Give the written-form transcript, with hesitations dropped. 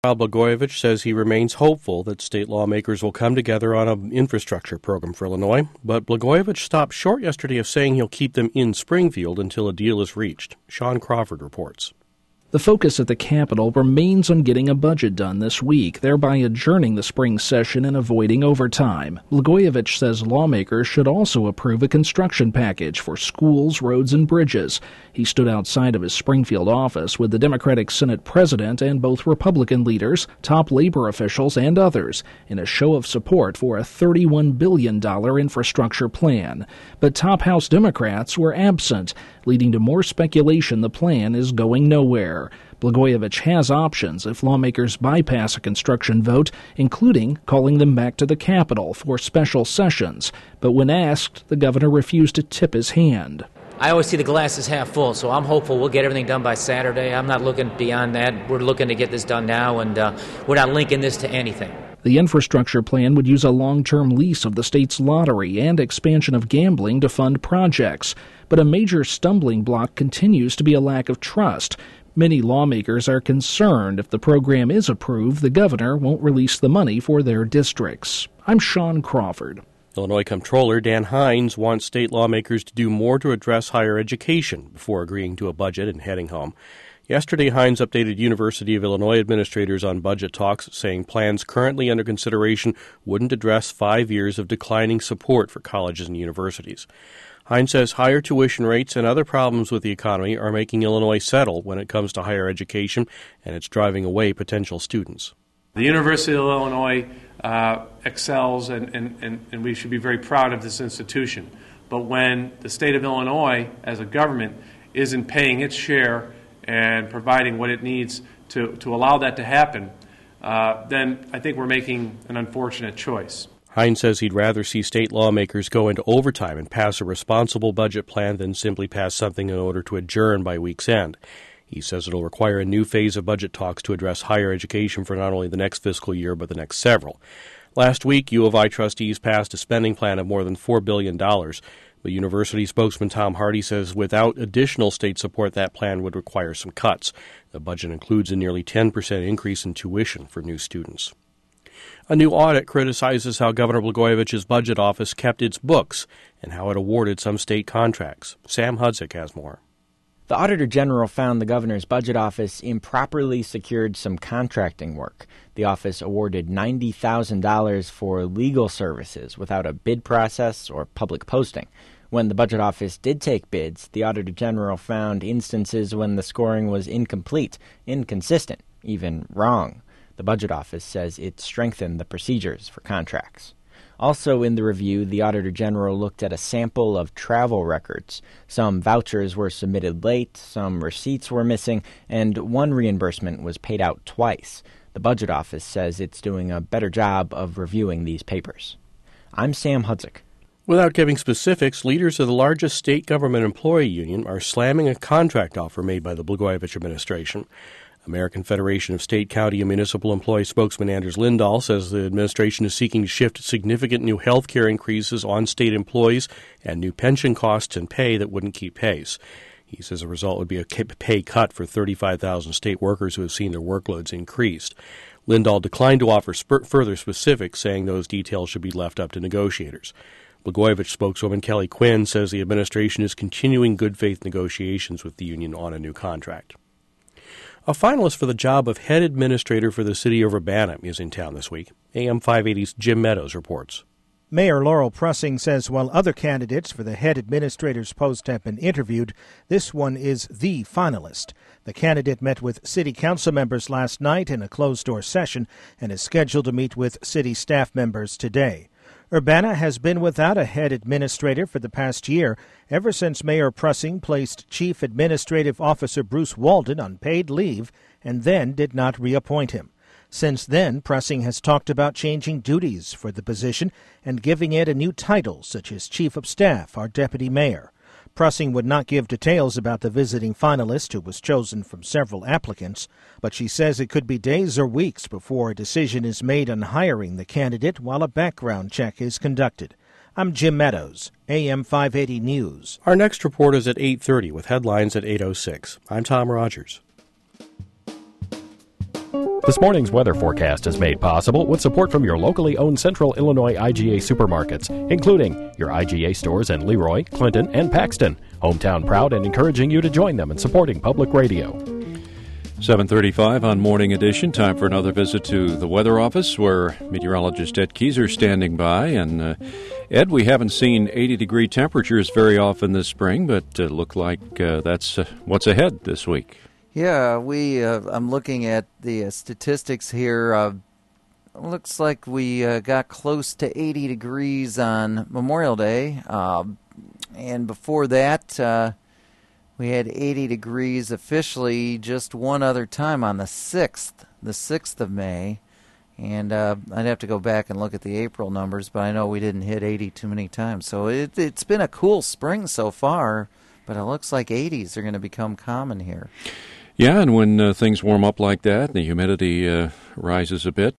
Blagojevich says he remains hopeful that state lawmakers will come together on an infrastructure program for Illinois, but Blagojevich stopped short yesterday of saying he'll keep them in Springfield until a deal is reached. Sean Crawford reports. The focus at the Capitol remains on getting a budget done this week, thereby adjourning the spring session and avoiding overtime. Blagojevich says lawmakers should also approve a construction package for schools, roads, and bridges. He stood outside of his Springfield office with the Democratic Senate president and both Republican leaders, top labor officials, and others in a show of support for a $31 billion infrastructure plan. But top House Democrats were absent, leading to more speculation the plan is going nowhere. Blagojevich has options if lawmakers bypass a construction vote, including calling them back to the Capitol for special sessions. But when asked, the governor refused to tip his hand. I always see the glass as half full, so I'm hopeful we'll get everything done by Saturday. I'm not looking beyond that. We're looking to get this done now, and we're not linking this to anything. The infrastructure plan would use a long-term lease of the state's lottery and expansion of gambling to fund projects. But a major stumbling block continues to be a lack of trust. Many lawmakers are concerned if the program is approved, the governor won't release the money for their districts. I'm Sean Crawford. Illinois Comptroller Dan Hines wants state lawmakers to do more to address higher education before agreeing to a budget and heading home. Yesterday, Hines updated University of Illinois administrators on budget talks, saying plans currently under consideration wouldn't address 5 years of declining support for colleges and universities. Hines says higher tuition rates and other problems with the economy are making Illinois settle when it comes to higher education, and it's driving away potential students. The University of Illinois excels, and we should be very proud of this institution. But when the state of Illinois, as a government, isn't paying its share and providing what it needs to allow that to happen, then I think we're making an unfortunate choice. Hines says he'd rather see state lawmakers go into overtime and pass a responsible budget plan than simply pass something in order to adjourn by week's end. He says it'll require a new phase of budget talks to address higher education for not only the next fiscal year but the next several. Last week, U of I trustees passed a spending plan of more than $4 billion. But university spokesman Tom Hardy says without additional state support, that plan would require some cuts. The budget includes a nearly 10% increase in tuition for new students. A new audit criticizes how Governor Blagojevich's budget office kept its books and how it awarded some state contracts. Sam Hudzik has more. The Auditor General found the governor's budget office improperly secured some contracting work. The office awarded $90,000 for legal services without a bid process or public posting. When the budget office did take bids, the Auditor General found instances when the scoring was incomplete, inconsistent, even wrong. The budget office says it strengthened the procedures for contracts. Also in the review, the Auditor General looked at a sample of travel records. Some vouchers were submitted late, some receipts were missing, and one reimbursement was paid out twice. The budget office says it's doing a better job of reviewing these papers. I'm Sam Hudzik. Without giving specifics, leaders of the largest state government employee union are slamming a contract offer made by the Blagojevich administration. American Federation of State, County, and Municipal Employees spokesman Anders Lindahl says the administration is seeking to shift significant new health care increases on state employees and new pension costs and pay that wouldn't keep pace. He says the result would be a pay cut for 35,000 state workers who have seen their workloads increased. Lindahl declined to offer further specifics, saying those details should be left up to negotiators. Blagojevich spokeswoman Kelly Quinn says the administration is continuing good faith negotiations with the union on a new contract. A finalist for the job of head administrator for the city of Urbana is in town this week. AM 580's Jim Meadows reports. Mayor Laurel Prussing says while other candidates for the head administrator's post have been interviewed, this one is the finalist. The candidate met with city council members last night in a closed-door session and is scheduled to meet with city staff members today. Urbana has been without a head administrator for the past year, ever since Mayor Prussing placed Chief Administrative Officer Bruce Walden on paid leave and then did not reappoint him. Since then, Prussing has talked about changing duties for the position and giving it a new title, such as Chief of Staff or Deputy Mayor. Prussing would not give details about the visiting finalist, who was chosen from several applicants, but she says it could be days or weeks before a decision is made on hiring the candidate while a background check is conducted. I'm Jim Meadows, AM 580 News. Our next report is at 8:30 with headlines at 8:06. I'm Tom Rogers. This morning's weather forecast is made possible with support from your locally owned Central Illinois IGA supermarkets, including your IGA stores in Leroy, Clinton, and Paxton. Hometown proud and encouraging you to join them in supporting public radio. 7:35 on Morning Edition. Time for another visit to the weather office where meteorologist Ed Keyser is standing by. And Ed, we haven't seen 80-degree temperatures very often this spring, but look like that's what's ahead this week. Yeah, I'm looking at the statistics here. Looks like we got close to 80 degrees on Memorial Day. And before that, we had 80 degrees officially just one other time on the 6th of May. And I'd have to go back and look at the April numbers, but I know we didn't hit 80 too many times. So it's been a cool spring so far, but it looks like 80s are going to become common here. Yeah, and when things warm up like that, the humidity rises a bit,